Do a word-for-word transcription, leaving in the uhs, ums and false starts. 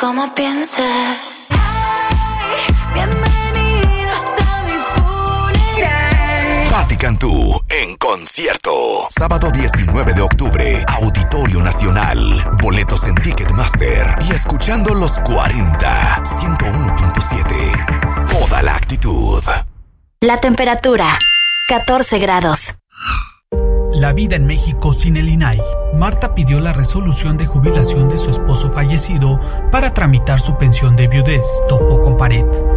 como piensas. Ay, bienvenidos a mi funeral. Patti Cantú en concierto. Sábado diecinueve de octubre, Auditorio Nacional. Boletos en Ticketmaster. Y escuchando los cuarenta, ciento uno punto siete. Toda la actitud. La temperatura, catorce grados. La vida en México sin el I N A I. Marta pidió la resolución de jubilación de su esposo fallecido para tramitar su pensión de viudez. Topó con pared.